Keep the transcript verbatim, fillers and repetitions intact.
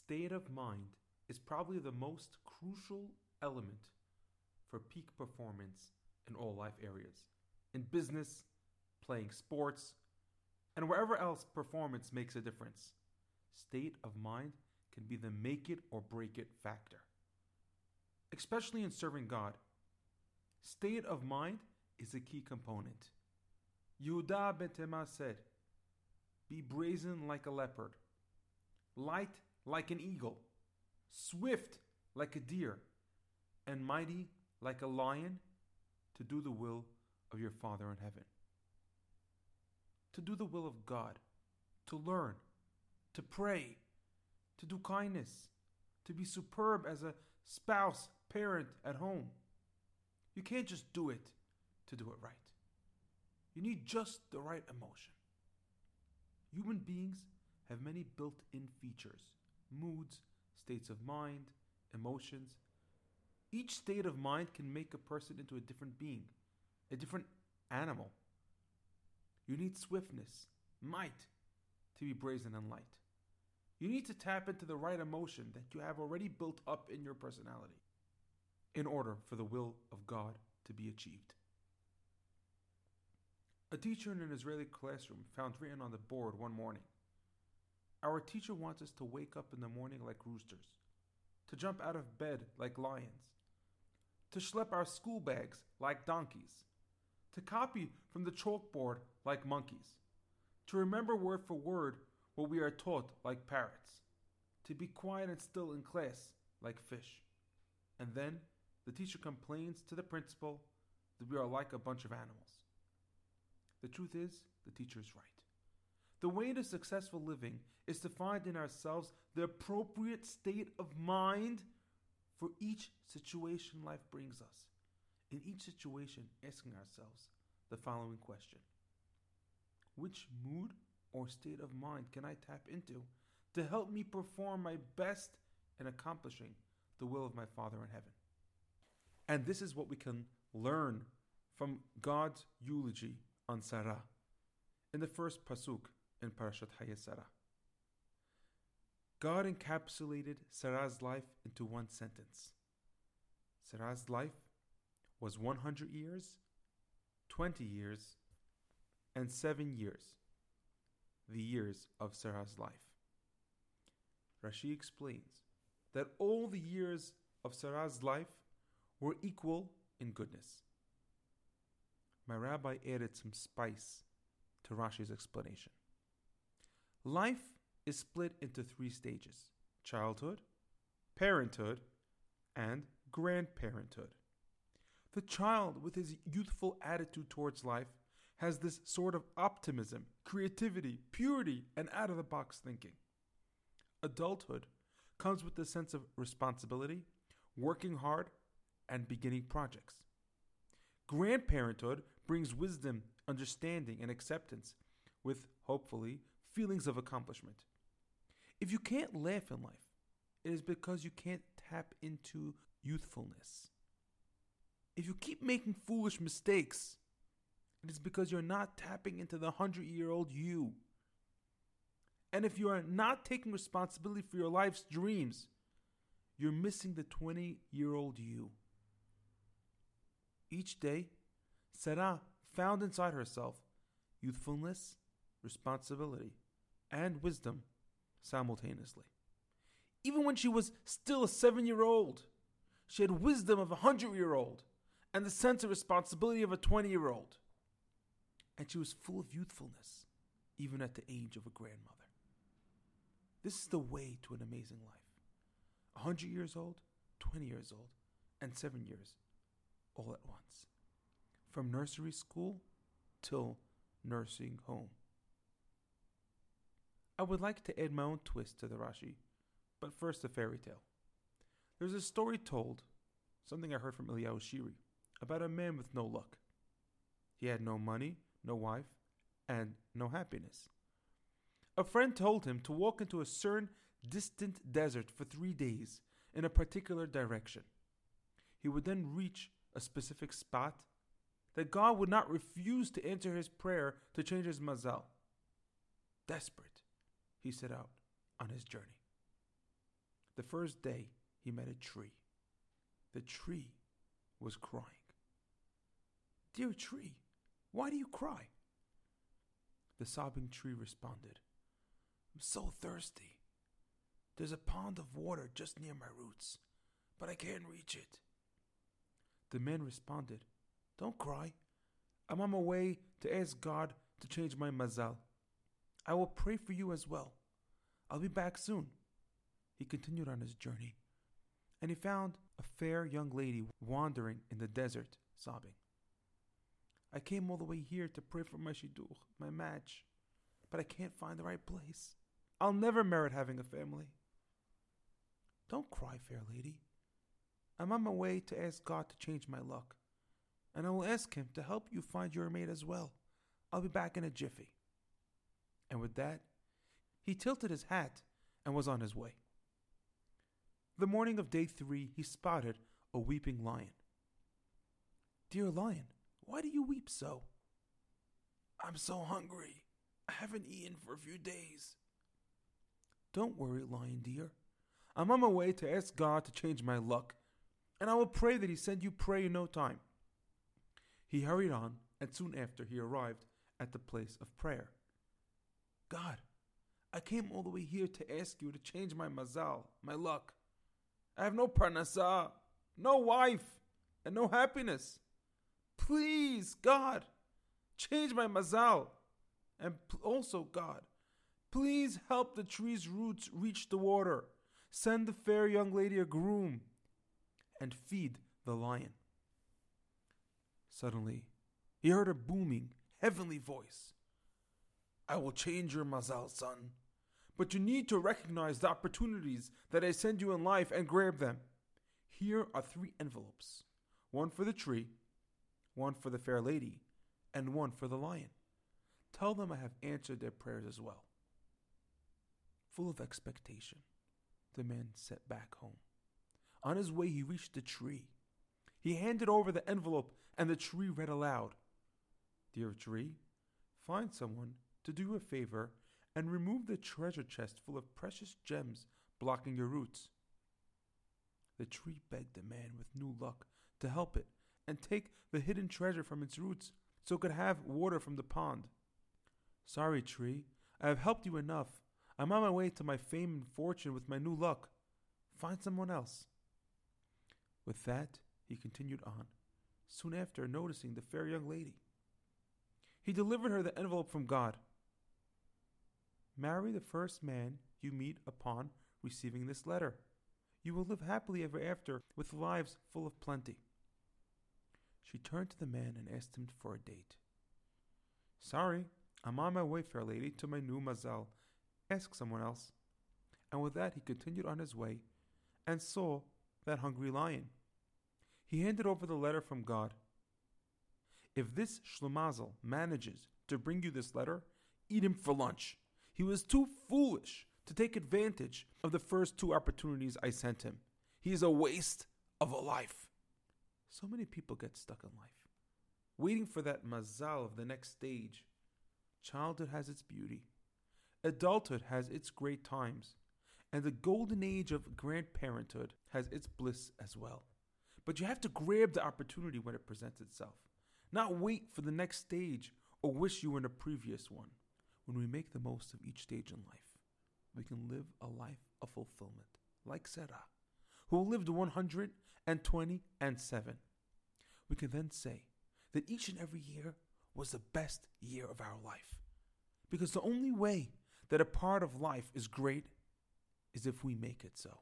State of mind is probably the most crucial element for peak performance in all life areas. In business, playing sports, and wherever else performance makes a difference. State of mind can be the make it or break it factor. Especially in serving God, state of mind is a key component. Yehuda ben Tema said, "Be brazen like a leopard, light like an eagle, swift like a deer, and mighty like a lion, to do the will of your Father in heaven." To do the will of God, to learn, to pray, to do kindness, to be superb as a spouse, parent at home. You can't just do it to do it right. You need just the right emotion. Human beings have many built-in features, moods, states of mind, emotions. Each state of mind can make a person into a different being, a different animal. You need swiftness, might, to be brazen and light. You need to tap into the right emotion that you have already built up in your personality in order for the will of God to be achieved. A teacher in an Israeli classroom found written on the board one morning, "Our teacher wants us to wake up in the morning like roosters, to jump out of bed like lions, to schlep our school bags like donkeys, to copy from the chalkboard like monkeys, to remember word for word what we are taught like parrots, to be quiet and still in class like fish." And then the teacher complains to the principal that we are like a bunch of animals. The truth is, the teacher is right. The way to successful living is to find in ourselves the appropriate state of mind for each situation life brings us. In each situation, asking ourselves the following question: which mood or state of mind can I tap into to help me perform my best in accomplishing the will of my Father in heaven? And this is what we can learn from God's eulogy on Sarah in the first pasuk in Parashat Hayei Sarah. God encapsulated Sarah's life into one sentence. Sarah's life was one hundred years, twenty years, and seven years, the years of Sarah's life. Rashi explains that all the years of Sarah's life were equal in goodness. My rabbi added some spice to Rashi's explanation. Life is split into three stages: childhood, parenthood, and grandparenthood. The child, with his youthful attitude towards life, has this sort of optimism, creativity, purity, and out-of-the-box thinking. Adulthood comes with the sense of responsibility, working hard, and beginning projects. Grandparenthood brings wisdom, understanding, and acceptance, with, hopefully, feelings of accomplishment. If you can't laugh in life, it is because you can't tap into youthfulness. If you keep making foolish mistakes, it is because you're not tapping into the hundred-year-old you. And if you are not taking responsibility for your life's dreams, you're missing the twenty-year-old you. Each day, Sarah found inside herself youthfulness, responsibility, and wisdom simultaneously. Even when she was still a seven-year-old, she had wisdom of a hundred-year-old and the sense of responsibility of a twenty-year-old. And she was full of youthfulness, even at the age of a grandmother. This is the way to an amazing life. A hundred years old, twenty years old, and seven years, all at once. From nursery school till nursing home. I would like to add my own twist to the Rashi, but first a fairy tale. There's a story told, something I heard from Eliyahu Shiri, about a man with no luck. He had no money, no wife, and no happiness. A friend told him to walk into a certain distant desert for three days in a particular direction. He would then reach a specific spot that God would not refuse to answer his prayer to change his mazal. Desperate, he set out on his journey. The first day he met a tree. The tree was crying. "Dear tree, why do you cry?" The sobbing tree responded, "I'm so thirsty. There's a pond of water just near my roots, but I can't reach it." The man responded, "Don't cry. I'm on my way to ask God to change my mazal. I will pray for you as well. I'll be back soon." He continued on his journey, and he found a fair young lady wandering in the desert, sobbing. "I came all the way here to pray for my shidduch, my match, but I can't find the right place. I'll never merit having a family." "Don't cry, fair lady. I'm on my way to ask God to change my luck, and I will ask him to help you find your mate as well. I'll be back in a jiffy." And with that, he tilted his hat and was on his way. The morning of day three, he spotted a weeping lion. "Dear lion, why do you weep so?" "I'm so hungry. I haven't eaten for a few days." "Don't worry, lion dear. I'm on my way to ask God to change my luck, and I will pray that he send you prey in no time." He hurried on, and soon after he arrived at the place of prayer. "God, I came all the way here to ask you to change my mazal, my luck. I have no parnasah, no wife, and no happiness. Please, God, change my mazal. And also, God, please help the tree's roots reach the water. Send the fair young lady a groom, and feed the lion." Suddenly, he heard a booming, heavenly voice. "I will change your mazal, son, but you need to recognize the opportunities that I send you in life and grab them. Here are three envelopes, one for the tree, one for the fair lady, and one for the lion. Tell them I have answered their prayers as well." Full of expectation, the man set back home. On his way, he reached the tree. He handed over the envelope, and the tree read aloud, "Dear tree, find someone to do you a favor and remove the treasure chest full of precious gems blocking your roots." The tree begged the man with new luck to help it and take the hidden treasure from its roots so it could have water from the pond. "Sorry, tree, I have helped you enough. I'm on my way to my fame and fortune with my new luck. Find someone else." With that, he continued on, soon after noticing the fair young lady. He delivered her the envelope from God. "Marry the first man you meet upon receiving this letter. You will live happily ever after with lives full of plenty." She turned to the man and asked him for a date. "Sorry, I'm on my way, fair lady, to my new mazal. Ask someone else." And with that, he continued on his way and saw that hungry lion. He handed over the letter from God. "If this shlomazel manages to bring you this letter, eat him for lunch. He was too foolish to take advantage of the first two opportunities I sent him. He is a waste of a life." So many people get stuck in life, waiting for that mazal of the next stage. Childhood has its beauty. Adulthood has its great times. And the golden age of grandparenthood has its bliss as well. But you have to grab the opportunity when it presents itself. Not wait for the next stage or wish you were in a previous one. When we make the most of each stage in life, we can live a life of fulfillment, like Sarah, who lived one hundred twenty and seven. We can then say that each and every year was the best year of our life. Because the only way that a part of life is great is if we make it so.